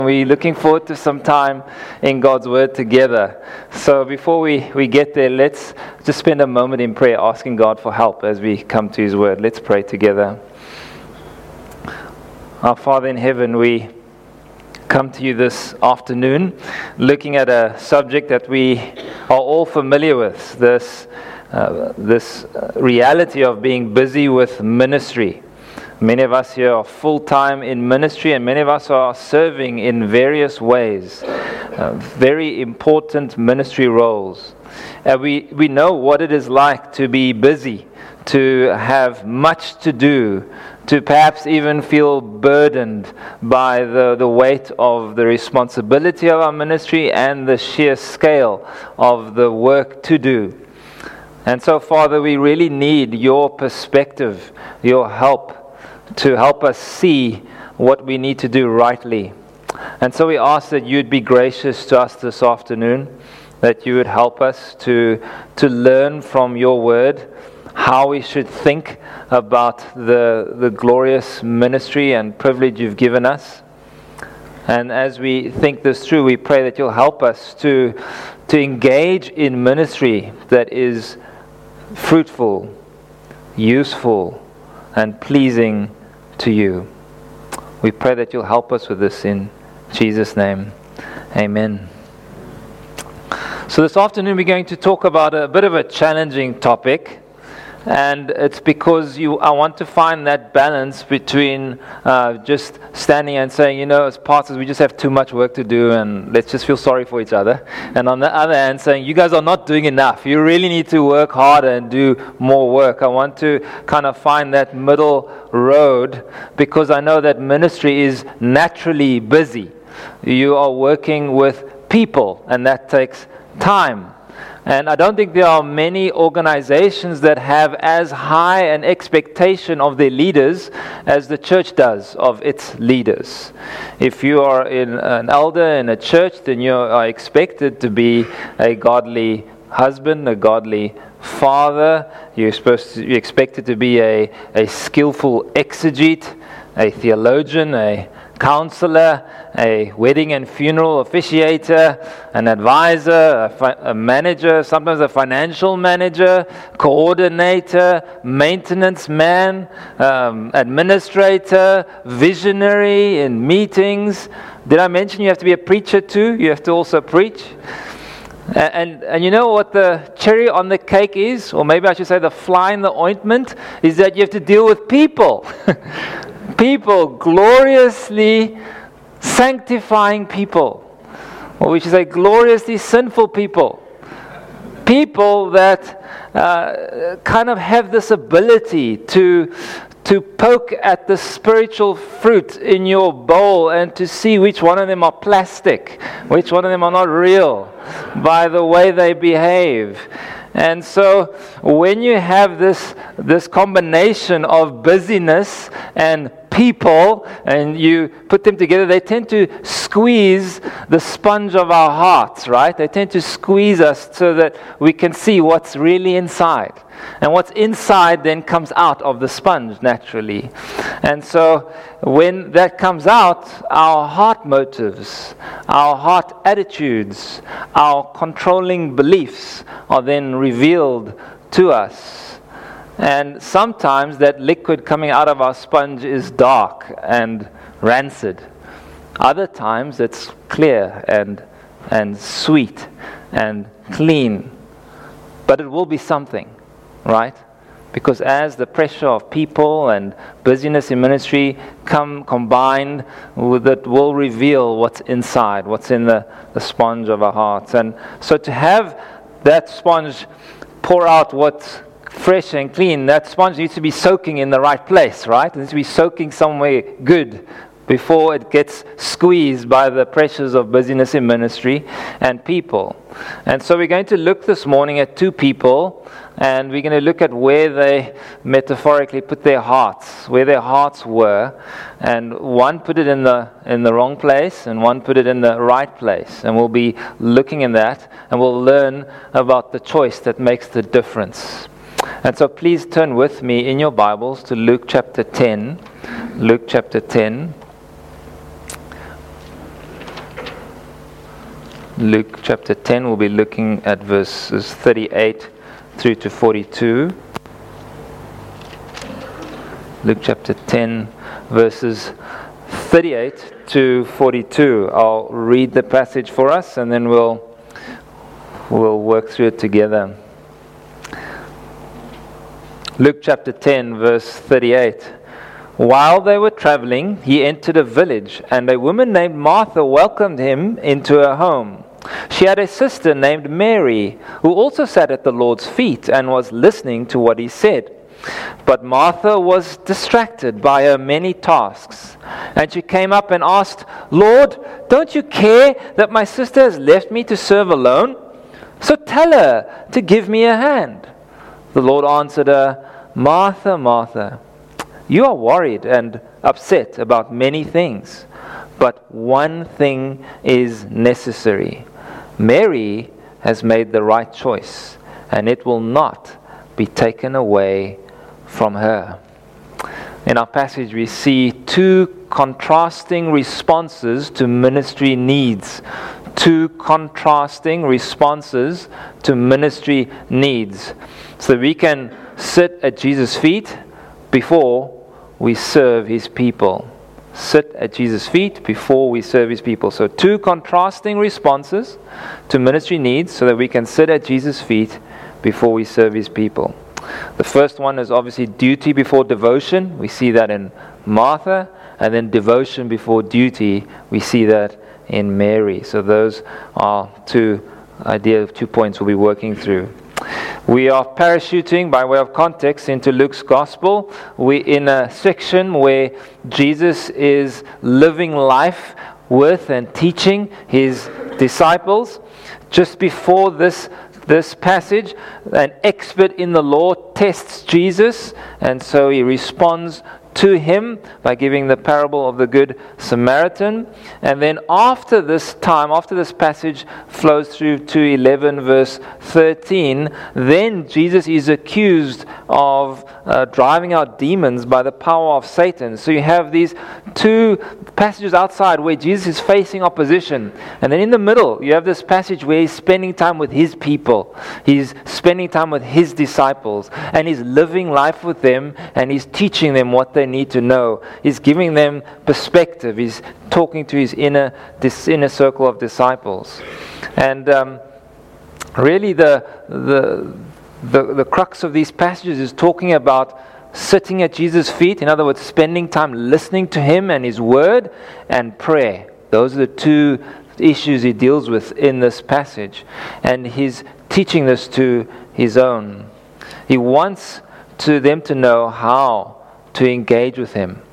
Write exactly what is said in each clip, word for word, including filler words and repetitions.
We're looking forward to some time in God's Word together. So before we, we get there, let's just spend a moment in prayer asking God for help as we come to His Word. Let's pray together. Our Father in heaven, we come to you this afternoon looking at a subject that we are all familiar with, this, uh, this reality of being busy with ministry. Many of us here are full-time in ministry, and many of us are serving in various ways, uh, very important ministry roles. And we, we know what it is like to be busy, to have much to do, to perhaps even feel burdened by the, the weight of the responsibility of our ministry and the sheer scale of the work to do. And so, Father, we really need your perspective, your help, to help us see what we need to do rightly. And so we ask that you'd be gracious to us this afternoon, that you would help us to, to learn from your word how we should think about the, the glorious ministry and privilege you've given us. And as we think this through, we pray that you'll help us to, to engage in ministry that is fruitful, useful, and pleasing to you. We pray that you'll help us with this in Jesus' name. Amen. So this afternoon we're going to talk about a bit of a challenging topic, and it's because you I want to find that balance between uh, just standing and saying, you know, as pastors we just have too much work to do and let's just feel sorry for each other, and on the other hand saying, you guys are not doing enough, you really need to work harder and do more work. I want to kind of find that middle road, because I know that ministry is naturally busy. You are working with people, and that takes time. And I don't think there are many organizations that have as high an expectation of their leaders as the church does of its leaders. If you are in an elder in a church, then you are expected to be a godly husband, a godly father. You're supposed to, you're expected to be a, a skillful exegete, a theologian, a counselor, a wedding and funeral officiator, an advisor, a, fi- a manager, sometimes a financial manager, coordinator, maintenance man, um, administrator, visionary in meetings. Did I mention you have to be a preacher too? You have to also preach. And, and and you know what the cherry on the cake is, or maybe I should say the fly in the ointment, is that you have to deal with people. People, gloriously sanctifying people, or we should say gloriously sinful people. People that uh, kind of have this ability to to poke at the spiritual fruit in your bowl and to see which one of them are plastic, which one of them are not real, by the way they behave. And so when you have this this combination of busyness and people, and you put them together, they tend to squeeze the sponge of our hearts, right? They tend to squeeze us so that we can see what's really inside. And what's inside then comes out of the sponge naturally. And so when that comes out, our heart motives, our heart attitudes, our controlling beliefs are then revealed to us. And sometimes that liquid coming out of our sponge is dark and rancid. Other times it's clear and and sweet and clean. But it will be something, right? Because as the pressure of people and busyness in ministry come combined with it, will reveal what's inside, what's in the, the sponge of our hearts. And so to have that sponge pour out what's fresh and clean, that sponge needs to be soaking in the right place, right? It needs to be soaking somewhere good before it gets squeezed by the pressures of busyness in ministry and people. And so we're going to look this morning at two people, and we're going to look at where they metaphorically put their hearts, where their hearts were, and one put it in the in the wrong place and one put it in the right place. And we'll be looking in that, and we'll learn about the choice that makes the difference. And so please turn with me in your Bibles to Luke chapter ten. Luke chapter ten. Luke chapter ten. We'll be looking at verses thirty-eight through to forty-two. Luke chapter ten, verses thirty-eight to forty-two. I'll read the passage for us and then we'll we'll work through it together. Luke chapter ten, verse thirty-eight. While they were traveling, he entered a village, and a woman named Martha welcomed him into her home. She had a sister named Mary, who also sat at the Lord's feet and was listening to what he said. But Martha was distracted by her many tasks, and she came up and asked, "Lord, don't you care that my sister has left me to serve alone? So tell her to give me a hand." The Lord answered her, "Martha, Martha, you are worried and upset about many things, but one thing is necessary. Mary has made the right choice, and it will not be taken away from her." In our passage, we see two contrasting responses to ministry needs. Two contrasting responses to ministry needs. So we can sit at Jesus' feet before we serve his people. Sit at Jesus' feet before we serve his people. So two contrasting responses to ministry needs so that we can sit at Jesus' feet before we serve his people. The first one is obviously duty before devotion. We see that in Martha. And then devotion before duty. We see that in Mary. So those are two idea of two points we'll be working through. We are parachuting, by way of context, into Luke's Gospel. We're in a section where Jesus is living life with and teaching his disciples. Just before this this passage, an expert in the law tests Jesus, and so he responds to him by giving the parable of the Good Samaritan. And then after this time, after this passage flows through to eleven verse thirteen, then Jesus is accused of uh, driving out demons by the power of Satan. So you have these two passages outside where Jesus is facing opposition, and then in the middle you have this passage where he's spending time with his people. He's spending time with his disciples, and he's living life with them, and he's teaching them what they need to know. He's giving them perspective. He's talking to his inner this inner circle of disciples, and um, really the the the the crux of these passages is talking about sitting at Jesus' feet. In other words, spending time listening to him and his word, and prayer. Those are the two issues he deals with in this passage, and he's teaching this to his own. He wants to them to know how to engage with him,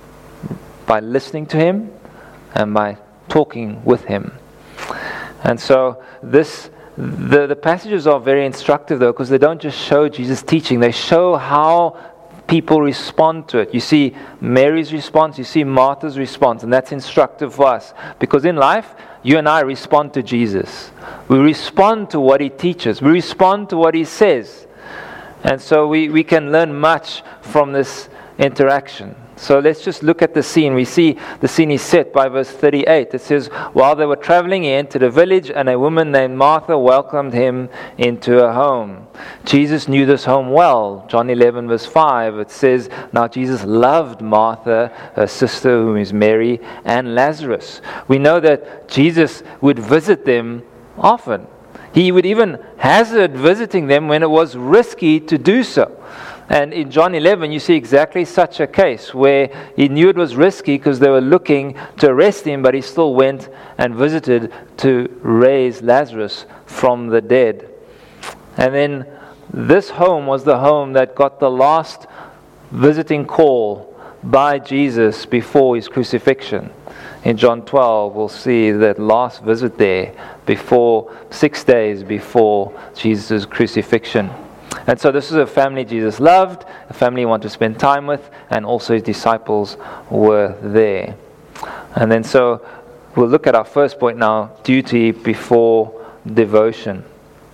by listening to him and by talking with him. And so this the, the passages are very instructive, though, because they don't just show Jesus teaching, they show how people respond to it. You see Mary's response, you see Martha's response, and that's instructive for us, because in life you and I respond to Jesus. We respond to what he teaches, we respond to what he says, and so we, we can learn much from this interaction. So let's just look at the scene. We see the scene is set by verse thirty-eight. It says, while they were traveling, he entered a village, and a woman named Martha welcomed him into her home. Jesus knew this home well. John eleven verse five, it says, now Jesus loved Martha, her sister, whom is Mary, and Lazarus. We know that Jesus would visit them often. He would even hazard visiting them when it was risky to do so. And in John eleven, you see exactly such a case where he knew it was risky because they were looking to arrest him, but he still went and visited to raise Lazarus from the dead. And then this home was the home that got the last visiting call by Jesus before his crucifixion. In John twelve, we'll see that last visit there before, six days before Jesus' crucifixion. And so this is a family Jesus loved, a family he wanted to spend time with, and also his disciples were there. And then so we'll look at our first point now, duty before devotion.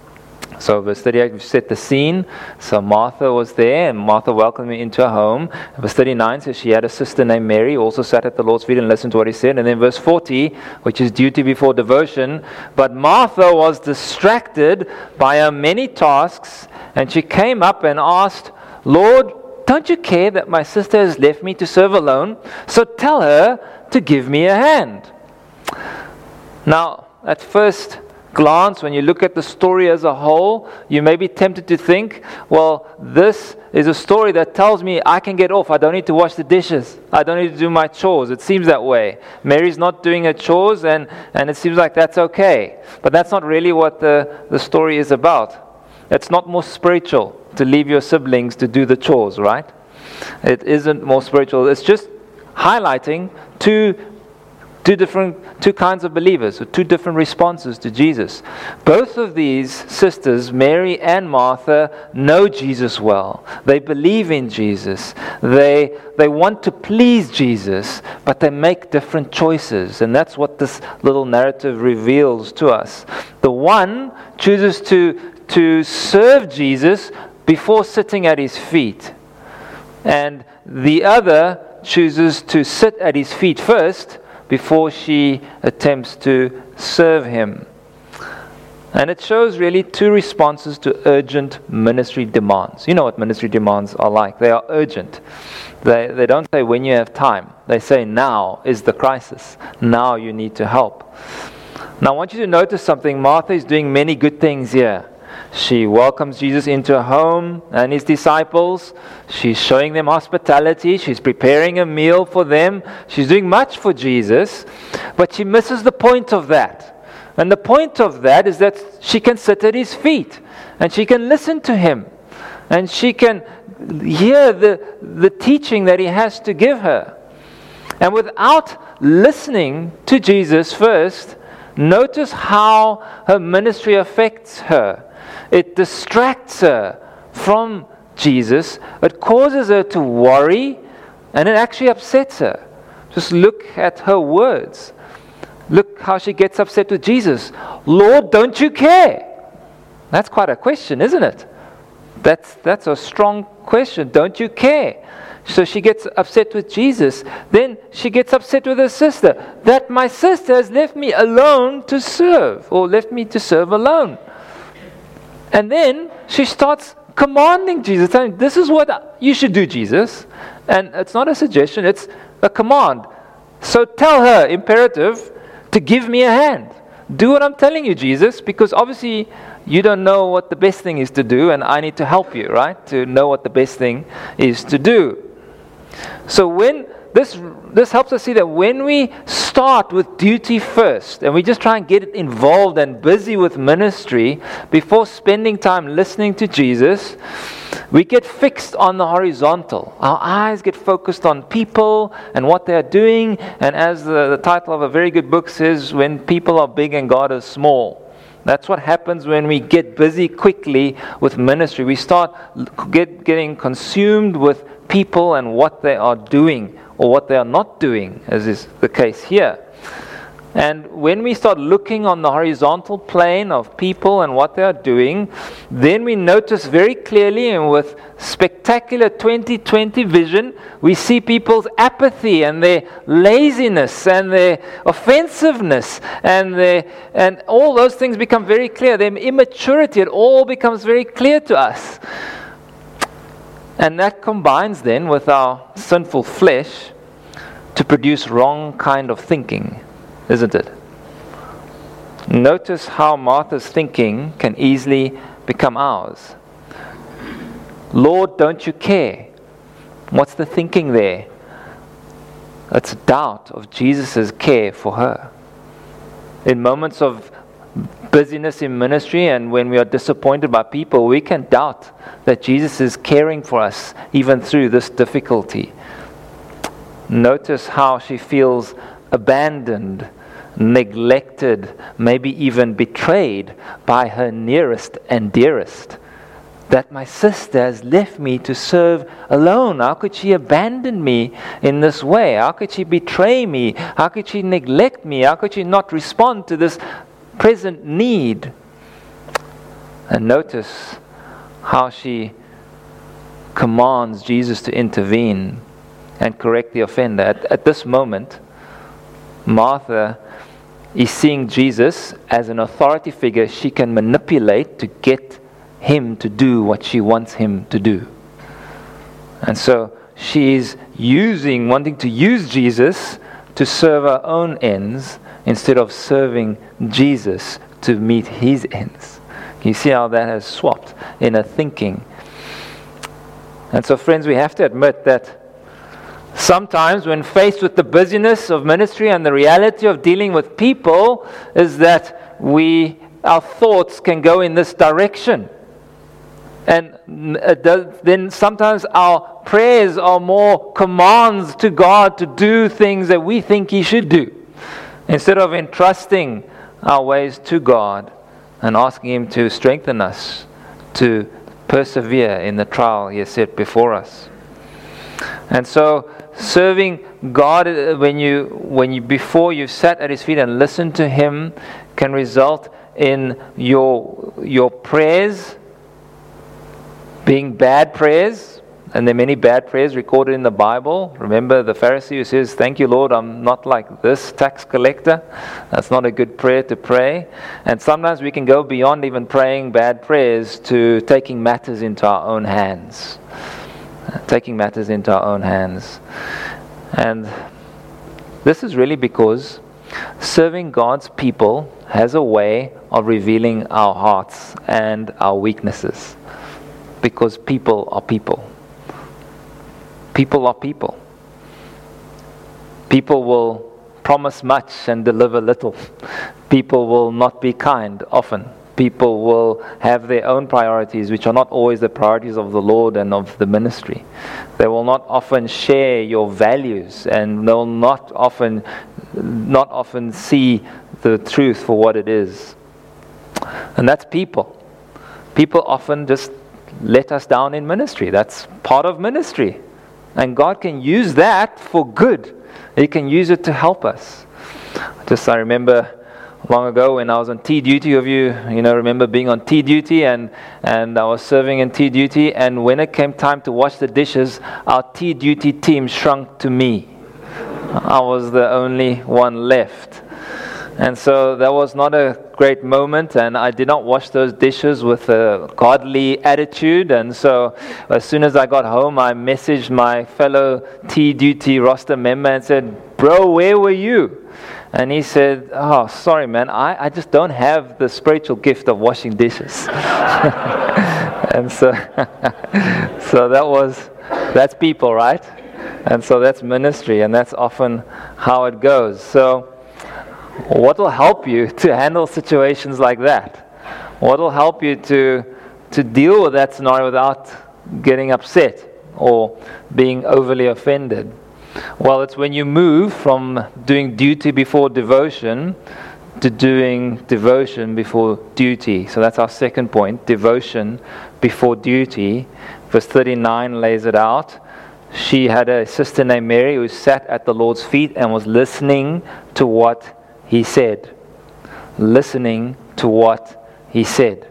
So verse thirty-eight, we've set the scene. So Martha was there, and Martha welcomed me into her home. And verse thirty-nine says she had a sister named Mary, who also sat at the Lord's feet and listened to what he said. And then verse forty, which is duty before devotion. But Martha was distracted by her many tasks, and she came up and asked, Lord, don't you care that my sister has left me to serve alone? So tell her to give me a hand. Now, at first glance, when you look at the story as a whole, you may be tempted to think, well, this is a story that tells me I can get off. I don't need to wash the dishes. I don't need to do my chores. It seems that way. Mary's not doing her chores, and, and it seems like that's okay. But that's not really what the, the story is about. It's not more spiritual to leave your siblings to do the chores, right? It isn't more spiritual. It's just highlighting two Two different, two kinds of believers, or two different responses to Jesus. Both of these sisters, Mary and Martha, know Jesus well. They believe in Jesus. They they want to please Jesus, but they make different choices, and that's what this little narrative reveals to us. The one chooses to to serve Jesus before sitting at his feet, and the other chooses to sit at his feet first before she attempts to serve him. And it shows really two responses to urgent ministry demands. You know what ministry demands are like. They are urgent. They, they don't say when you have time. They say now is the crisis. Now you need to help. Now I want you to notice something. Martha is doing many good things here. She welcomes Jesus into her home and his disciples. She's showing them hospitality. She's preparing a meal for them. She's doing much for Jesus. But she misses the point of that. And the point of that is that she can sit at his feet. And she can listen to him. And she can hear the, the teaching that he has to give her. And without listening to Jesus first, notice how her ministry affects her. It distracts her from Jesus. It causes her to worry, and it actually upsets her. Just look at her words. Look how she gets upset with Jesus. Lord, don't you care? That's quite a question, isn't it? That's, that's a strong question. Don't you care? So she gets upset with Jesus. Then she gets upset with her sister. That my sister has left me alone to serve, or left me to serve alone. And then she starts commanding Jesus, saying, this is what you should do, Jesus. And it's not a suggestion, it's a command. So tell her, imperative, to give me a hand. Do what I'm telling you, Jesus, because obviously you don't know what the best thing is to do, and I need to help you, right? To know what the best thing is to do. So when this this helps us see that when we start with duty first, and we just try and get involved and busy with ministry before spending time listening to Jesus, we get fixed on the horizontal. Our eyes get focused on people and what they are doing, and as the, the title of a very good book says, when people are big and God is small. That's what happens when we get busy quickly with ministry. We start get, getting consumed with people and what they are doing or what they are not doing, as is the case here. And when we start looking on the horizontal plane of people and what they are doing, then we notice very clearly, and with spectacular twenty twenty vision, we see people's apathy and their laziness and their offensiveness and their, and all those things become very clear. Their immaturity, it all becomes very clear to us. And that combines then with our sinful flesh to produce wrong kind of thinking, isn't it? Notice how Martha's thinking can easily become ours. Lord, don't you care? What's the thinking there? It's doubt of Jesus' care for her. In moments of busyness in ministry and when we are disappointed by people, we can doubt that Jesus is caring for us even through this difficulty. Notice how she feels abandoned, neglected, maybe even betrayed by her nearest and dearest. That my sister has left me to serve alone. How could she abandon me in this way? How could she betray me? How could she neglect me? How could she not respond to this present need? And notice how she commands Jesus to intervene and correct the offender. At, at this moment, Martha is seeing Jesus as an authority figure she can manipulate to get him to do what she wants him to do. And so she is using, wanting to use Jesus to serve her own ends instead of serving Jesus to meet his ends. You see how that has swapped in her thinking. And so, friends, we have to admit that sometimes when faced with the busyness of ministry and the reality of dealing with people, is that we, our thoughts can go in this direction. And it does, then sometimes our prayers are more commands to God to do things that we think He should do, instead of entrusting our ways to God and asking Him to strengthen us to persevere in the trial He has set before us. And so, serving God when you when you before you've sat at His feet and listened to Him can result in your your prayers being bad prayers. And there are many bad prayers recorded in the Bible. Remember the Pharisee who says, "Thank you, Lord, I'm not like this tax collector." That's not a good prayer to pray. And sometimes we can go beyond even praying bad prayers to taking matters into our own hands. Taking matters into our own hands. And this is really because serving God's people has a way of revealing our hearts and our weaknesses. Because people are people. People are people. People will promise much and deliver little. People will not be kind often. People will have their own priorities, which are not always the priorities of the Lord and of the ministry. They will not often share your values, and they will not often, not often see the truth for what it is. And that's people. People often just let us down in ministry. That's part of ministry. And God can use that for good. He can use it to help us. Just I remember long ago when I was on tea duty, of you, you know, remember being on tea duty, and, and I was serving in tea duty, and when it came time to wash the dishes, our tea duty team shrunk to me. I was the only one left. And so that was not a great moment, and I did not wash those dishes with a godly attitude. And so as soon as I got home, I messaged my fellow tea duty roster member and said, "Bro, where were you?" And he said, "Oh, sorry, man, I, I just don't have the spiritual gift of washing dishes." And so, so that was, that's people, right? And so that's ministry, and that's often how it goes. So what will help you to handle situations like that? What will help you to to deal with that scenario without getting upset or being overly offended? Well, it's when you move from doing duty before devotion to doing devotion before duty. So that's our second point, devotion before duty. Verse thirty-nine lays it out. She had a sister named Mary who sat at the Lord's feet and was listening to what He said. Listening to what He said.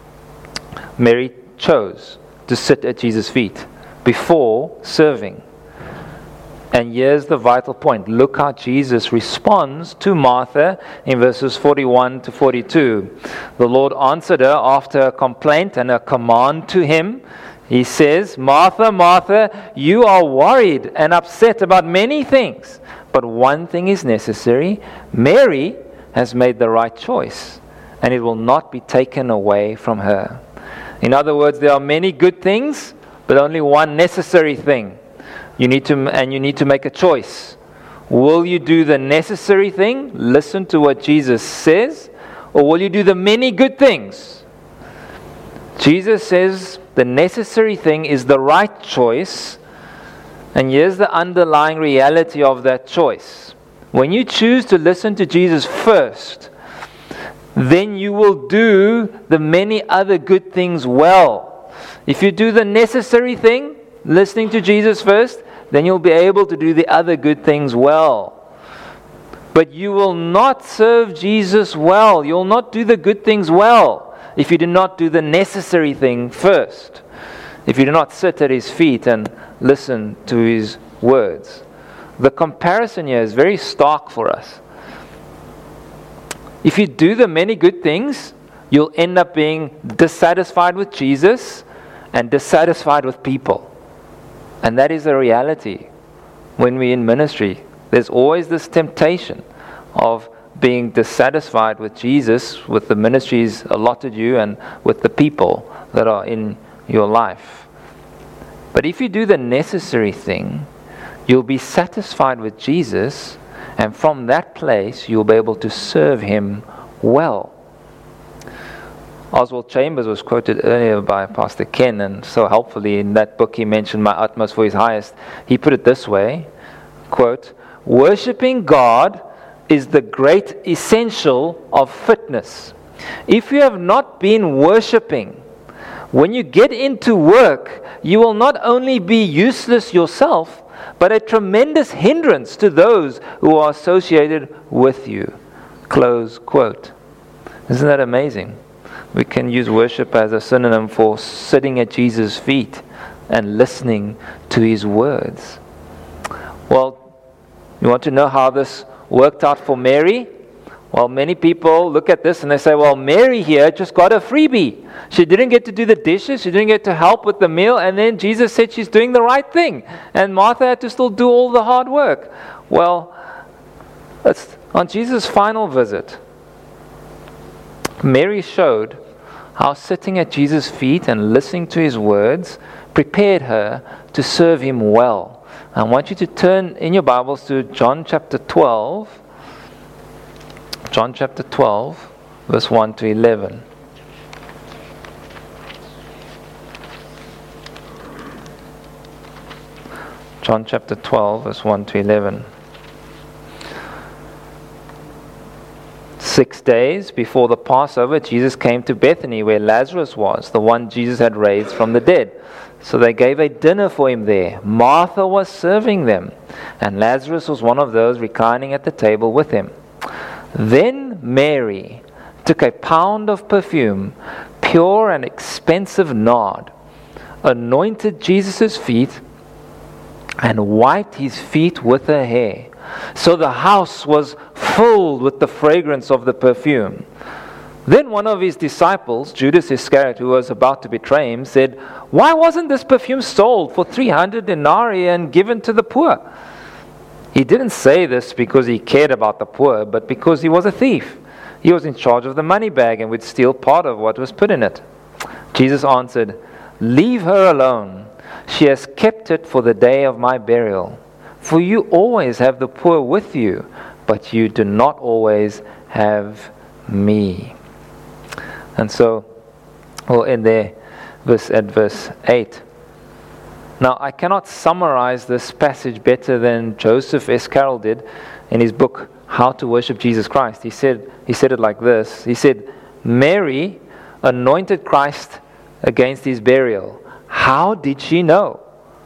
Mary chose to sit at Jesus' feet before serving. And here's the vital point. Look how Jesus responds to Martha in verses forty-one to forty-two. The Lord answered her after a complaint and a command to Him. He says, "Martha, Martha, you are worried and upset about many things. But one thing is necessary. Mary has made the right choice, and it will not be taken away from her." In other words, there are many good things, but only one necessary thing. You need to, and you need to make a choice. Will you do the necessary thing, listen to what Jesus says, or will you do the many good things? Jesus says the necessary thing is the right choice. And here's the underlying reality of that choice. When you choose to listen to Jesus first, then you will do the many other good things well. If you do the necessary thing, listening to Jesus first, then you'll be able to do the other good things well. But you will not serve Jesus well. You'll not do the good things well if you do not do the necessary thing first, if you do not sit at His feet and listen to His words. The comparison here is very stark for us. If you do the many good things, you'll end up being dissatisfied with Jesus and dissatisfied with people. And that is a reality when we're in ministry. There's always this temptation of being dissatisfied with Jesus, with the ministries allotted you, and with the people that are in your life. But if you do the necessary thing, you'll be satisfied with Jesus, and from that place you'll be able to serve Him well. Oswald Chambers was quoted earlier by Pastor Ken, and so helpfully in that book he mentioned My Utmost for His Highest. He put it this way, quote, "Worshipping God is the great essential of fitness. If you have not been worshipping, when you get into work, you will not only be useless yourself, but a tremendous hindrance to those who are associated with you." Close quote. Isn't that amazing? We can use worship as a synonym for sitting at Jesus' feet and listening to His words. Well, you want to know how this worked out for Mary? Well, many people look at this and they say, well, Mary here just got a freebie. She didn't get to do the dishes, she didn't get to help with the meal, and then Jesus said she's doing the right thing. And Martha had to still do all the hard work. Well, that's on Jesus' final visit, Mary showed how sitting at Jesus' feet and listening to His words prepared her to serve Him well. I want you to turn in your Bibles to John chapter twelve. John chapter twelve, verse one to eleven. John chapter twelve, verse one to eleven. Six days before the Passover, Jesus came to Bethany where Lazarus was, the one Jesus had raised from the dead. So they gave a dinner for him there. Martha was serving them, and Lazarus was one of those reclining at the table with him. Then Mary took a pound of perfume, pure and expensive nard, anointed Jesus' feet, and wiped His feet with her hair. So the house was filled with the fragrance of the perfume. Then one of His disciples, Judas Iscariot, who was about to betray Him, said, "Why wasn't this perfume sold for three hundred denarii and given to the poor?" He didn't say this because he cared about the poor, but because he was a thief. He was in charge of the money bag and would steal part of what was put in it. Jesus answered, "Leave her alone. She has kept it for the day of my burial. For you always have the poor with you, but you do not always have me." And so we'll end there verse, at verse eight. Now, I cannot summarize this passage better than Joseph S. Carroll did in his book, How to Worship Jesus Christ. He said, he said it like this. He said, Mary anointed Christ against His burial. How did she know?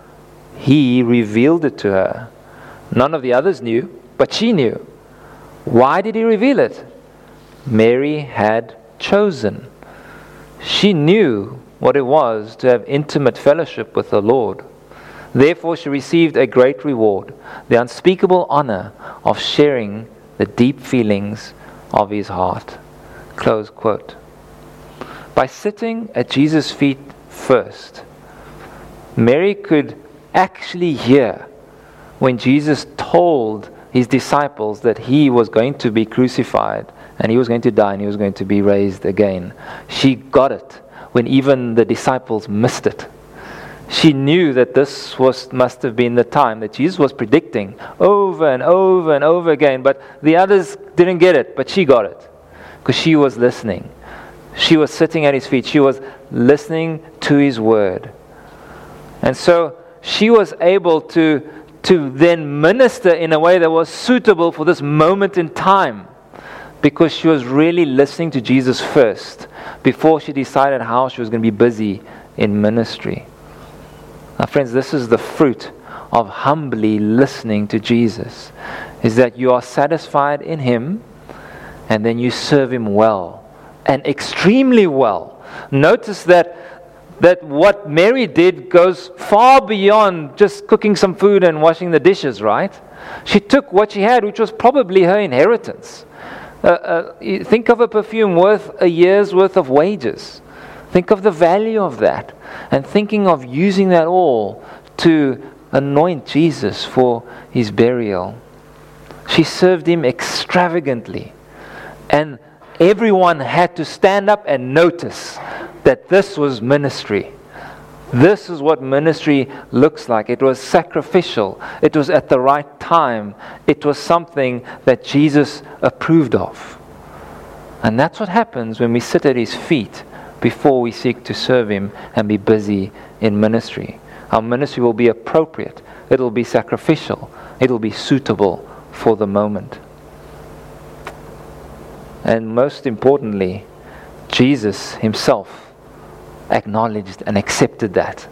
He revealed it to her. None of the others knew, but she knew. Why did He reveal it? Mary had chosen. She knew what it was to have intimate fellowship with the Lord. Therefore she received a great reward, the unspeakable honor of sharing the deep feelings of His heart. Close quote. By sitting at Jesus' feet first, Mary could actually hear when Jesus told His disciples that He was going to be crucified and He was going to die and He was going to be raised again. She got it when even the disciples missed it. She knew that this was must have been the time that Jesus was predicting over and over and over again, but the others didn't get it, but she got it because she was listening. She was sitting at His feet. She was listening to His word. And so she was able to, to then minister in a way that was suitable for this moment in time, because she was really listening to Jesus first before she decided how she was going to be busy in ministry. Now, friends, this is the fruit of humbly listening to Jesus, is that you are satisfied in Him and then you serve Him well and extremely well. Notice that that what Mary did goes far beyond just cooking some food and washing the dishes, right? She took what she had, which was probably her inheritance. Uh, uh, you think of a perfume worth a year's worth of wages. Think of the value of that, and thinking of using that all to anoint Jesus for his burial. She served him extravagantly, and everyone had to stand up and notice that this was ministry. This is what ministry looks like. It was sacrificial. It was at the right time. It was something that Jesus approved of. And that's what happens when we sit at his feet before we seek to serve him and be busy in ministry. Our ministry will be appropriate. It will be sacrificial. It will be suitable for the moment. And most importantly, Jesus himself acknowledged and accepted that.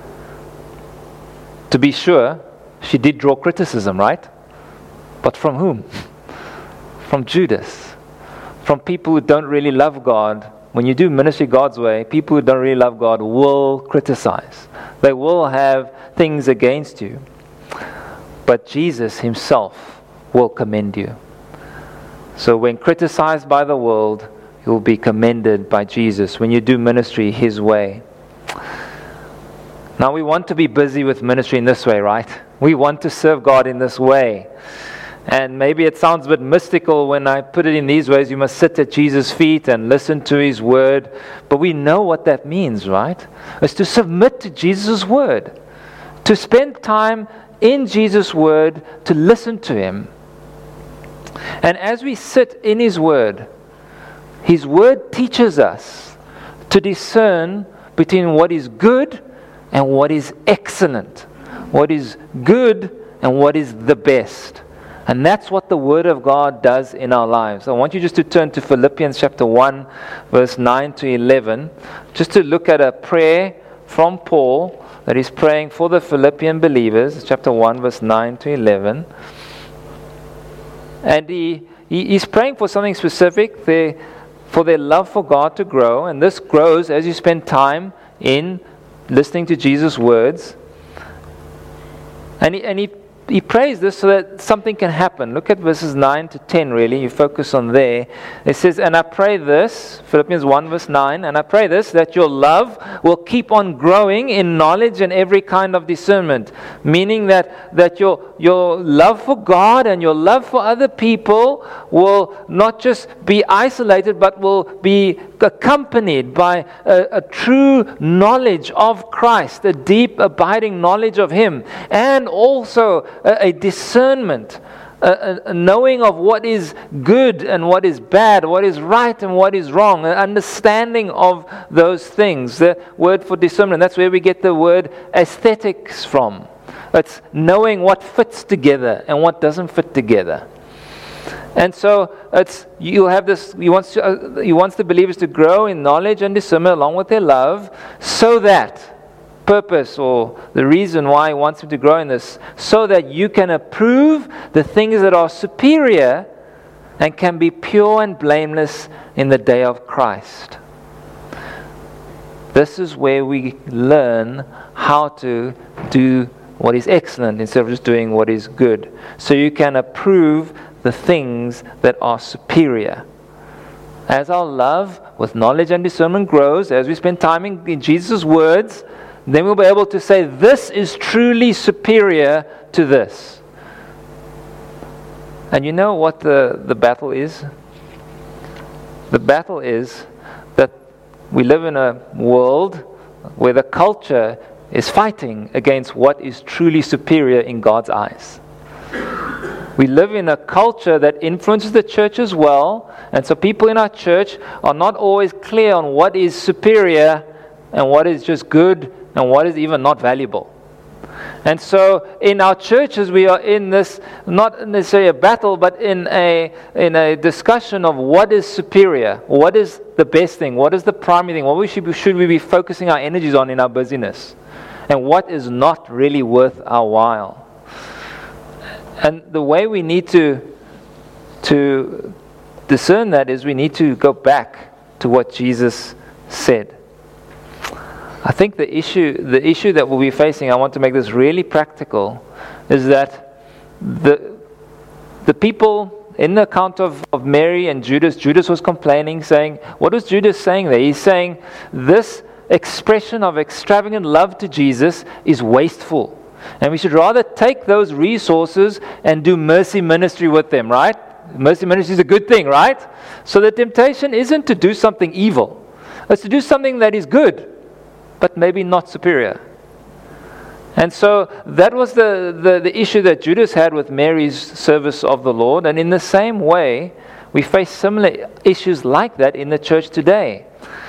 To be sure, she did draw criticism, right? But from whom? From Judas. From people who don't really love God. When you do ministry God's way, people who don't really love God will criticize. They will have things against you. But Jesus himself will commend you. So when criticized by the world, you will be commended by Jesus when you do ministry his way. Now we want to be busy with ministry in this way, right? We want to serve God in this way. And maybe it sounds a bit mystical when I put it in these ways. You must sit at Jesus' feet and listen to his word. But we know what that means, right? It's to submit to Jesus' word. To spend time in Jesus' word, to listen to him. And as we sit in his word, his word teaches us to discern between what is good and what is excellent. What is good and what is the best. And that's what the Word of God does in our lives. I want you just to turn to Philippians chapter one, verse nine to eleven, just to look at a prayer from Paul that he's praying for the Philippian believers, chapter one, verse nine to eleven. And he, he he's praying for something specific, their, for their love for God to grow. And this grows as you spend time in listening to Jesus' words. And he, and he He prays this so that something can happen. Look at verses nine to ten, really. You focus on there. It says, and I pray this, Philippians one verse nine, and I pray this, that your love will keep on growing in knowledge and every kind of discernment. Meaning that, that your, your love for God and your love for other people will not just be isolated, but will be accompanied by a, a true knowledge of Christ, a deep, abiding knowledge of Him, and also a, a discernment, a, a knowing of what is good and what is bad, what is right and what is wrong, an understanding of those things. The word for discernment, that's where we get the word aesthetics from. It's knowing what fits together and what doesn't fit together. And so it's you have this. He wants to, uh, he wants the believers to grow in knowledge and discernment along with their love, so that purpose or the reason why he wants them to grow in this, so that you can approve the things that are superior and can be pure and blameless in the day of Christ. This is where we learn how to do what is excellent instead of just doing what is good. So you can approve the things that are superior. As our love with knowledge and discernment grows, as we spend time in, in Jesus' words, then we'll be able to say, this is truly superior to this. And you know what the, the battle is? The battle is that we live in a world where the culture is fighting against what is truly superior in God's eyes. We live in a culture that influences the church as well, and so people in our church are not always clear on what is superior and what is just good and what is even not valuable. And so in our churches we are in this, not necessarily a battle, but in a in a discussion of what is superior, what is the best thing, what is the primary thing, what we should be, should we be focusing our energies on in our busyness, and what is not really worth our while. And the way we need to to discern that is we need to go back to what Jesus said. I think the issue, the issue that we'll be facing, I want to make this really practical, is that the the people in the account of, of Mary and Judas, Judas was complaining, saying, what was Judas saying there? He's saying, this expression of extravagant love to Jesus is wasteful. And we should rather take those resources and do mercy ministry with them, right? Mercy ministry is a good thing, right? So the temptation isn't to do something evil. It's to do something that is good, but maybe not superior. And so that was the, the, the issue that Judas had with Mary's service of the Lord. And in the same way, we face similar issues like that in the church today.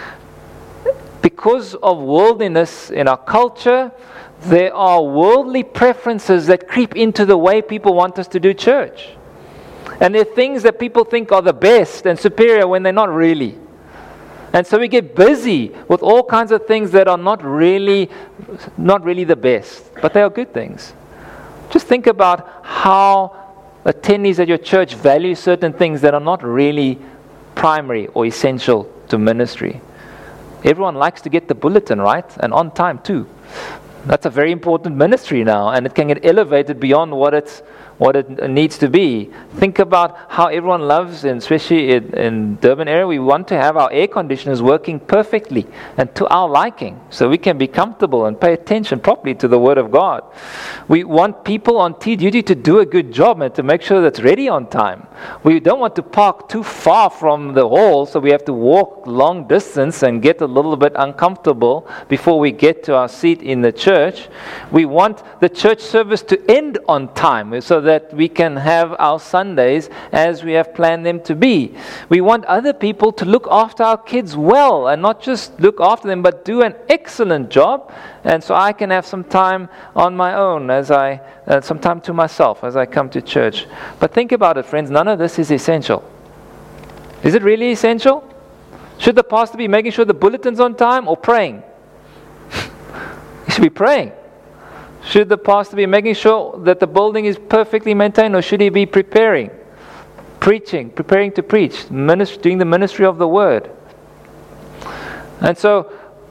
Because of worldliness in our culture, there are worldly preferences that creep into the way people want us to do church. And there are things that people think are the best and superior when they're not really. And so we get busy with all kinds of things that are not really, not really the best, but they are good things. Just think about how attendees at your church value certain things that are not really primary or essential to ministry. Everyone likes to get the bulletin, right? And on time too. That's a very important ministry now, and it can get elevated beyond what it's what it needs to be. Think about how everyone loves, and especially in, in Durban area, we want to have our air conditioners working perfectly and to our liking, so we can be comfortable and pay attention properly to the Word of God. We want people on T duty to do a good job and to make sure that's ready on time. We don't want to park too far from the hall, so we have to walk long distance and get a little bit uncomfortable before we get to our seat in the church. We want the church service to end on time, so that we can have our Sundays as we have planned them to be. We want other people to look after our kids well, and not just look after them, but do an excellent job. And so I can have some time on my own, as I, uh, some time to myself as I come to church. But think about it, friends, none of this is essential. Is it really essential? Should the pastor be making sure the bulletin's on time or praying? He should be praying. Should the pastor be making sure that the building is perfectly maintained, or should he be preparing, preaching, preparing to preach, ministry, doing the ministry of the word? And so,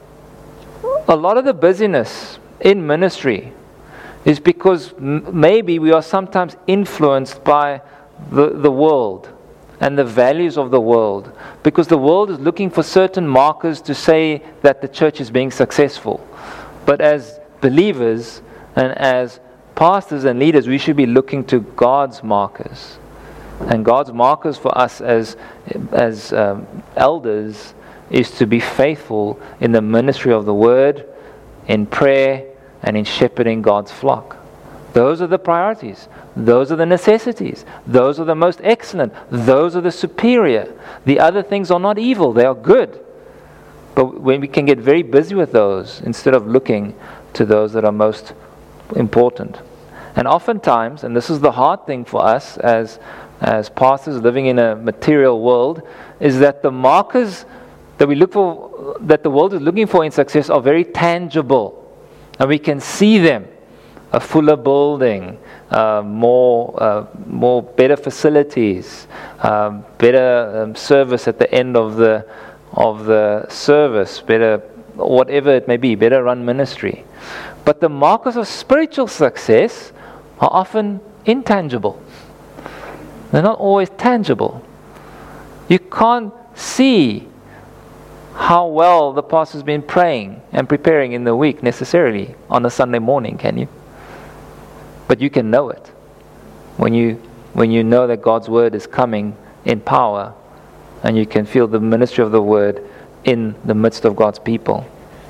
a lot of the busyness in ministry is because m- maybe we are sometimes influenced by the, the world and the values of the world, because the world is looking for certain markers to say that the church is being successful. But as believers, and as pastors and leaders, we should be looking to God's markers. And God's markers for us as as um, elders is to be faithful in the ministry of the word, in prayer, and in shepherding God's flock. Those are the priorities. Those are the necessities. Those are the most excellent. Those are the superior. The other things are not evil. They are good. But when we can get very busy with those instead of looking to those that are most important. And oftentimes, and this is the hard thing for us as as pastors living in a material world, is that the markers that we look for, that the world is looking for in success, are very tangible, and we can see them: a fuller building, uh, more uh, more better facilities, um, better um, service at the end of the of the service, better whatever it may be, better run ministry. But the markers of spiritual success are often intangible. They're not always tangible. You can't see how well the pastor's been praying and preparing in the week necessarily on a Sunday morning, can you? But you can know it when you when you know that God's word is coming in power, and you can feel the ministry of the word in the midst of God's people.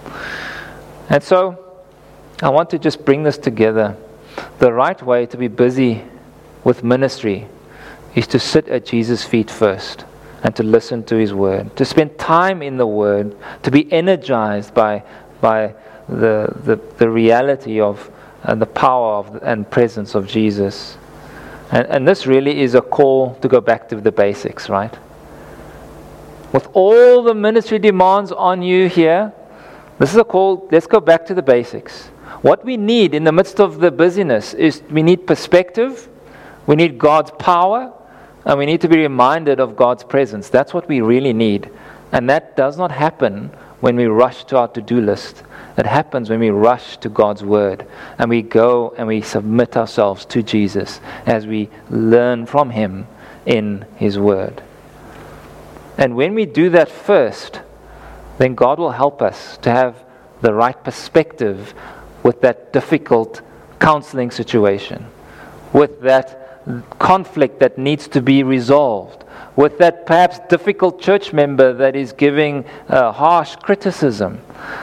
And so I want to just bring this together. The right way to be busy with ministry is to sit at Jesus' feet first and to listen to His word, to spend time in the word, to be energized by by the the, the reality of and the power of and presence of Jesus. And, and this really is a call to go back to the basics, right? With all the ministry demands on you here, this is a call, let's go back to the basics. What we need in the midst of the busyness is we need perspective, we need God's power, And we need to be reminded of God's presence. That's what we really need. And that does not happen when we rush to our to-do list. It happens when we rush to God's Word and we go and we submit ourselves to Jesus as we learn from Him in His Word. And when we do that first, then God will help us to have the right perspective with that difficult counseling situation, with that conflict that needs to be resolved, with that perhaps difficult church member that is giving uh, harsh criticism.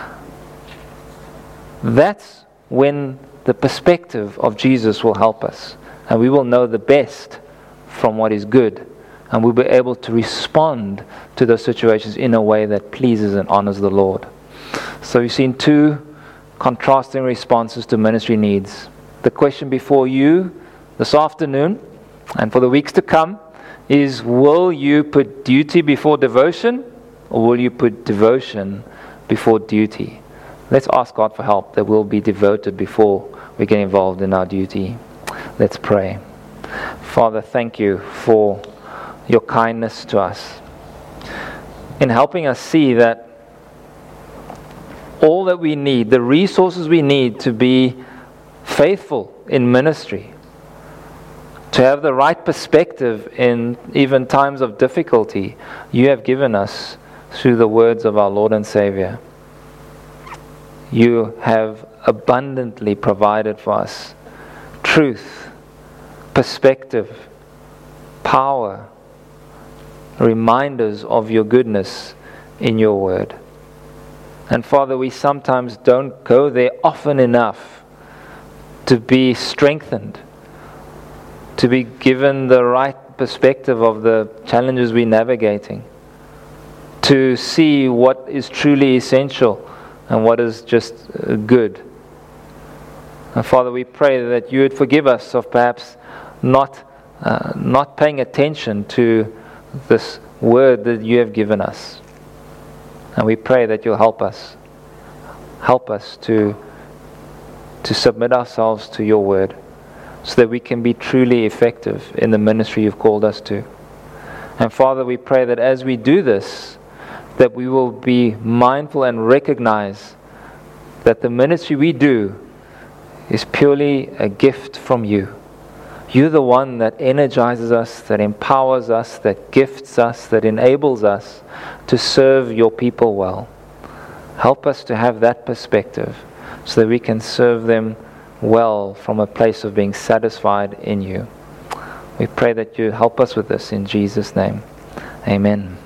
That's when the perspective of Jesus will help us, and we will know the best from what is good, and we'll be able to respond to those situations in a way that pleases and honors the Lord. So we've seen two contrasting responses to ministry needs. The question before you this afternoon and for the weeks to come is, will you put duty before devotion, or will you put devotion before duty? Let's ask God for help that we'll be devoted before we get involved in our duty. Let's pray. Father, thank you for your kindness to us in helping us see that all that we need, the resources we need to be faithful in ministry, to have the right perspective in even times of difficulty, you have given us through the words of our Lord and Savior. You have abundantly provided for us truth, perspective, power, reminders of your goodness in your word. And Father, we sometimes don't go there often enough to be strengthened, to be given the right perspective of the challenges we're navigating, to see what is truly essential and what is just uh, good. And Father, we pray that you would forgive us of perhaps not uh, not paying attention to this word that you have given us. And we pray that you'll help us. Help us to, to submit ourselves to your word so that we can be truly effective in the ministry you've called us to. And Father, we pray that as we do this, that we will be mindful and recognize that the ministry we do is purely a gift from you. You're the one that energizes us, that empowers us, that gifts us, that enables us to serve your people well. Help us to have that perspective so that we can serve them well from a place of being satisfied in you. We pray that you help us with this in Jesus' name. Amen.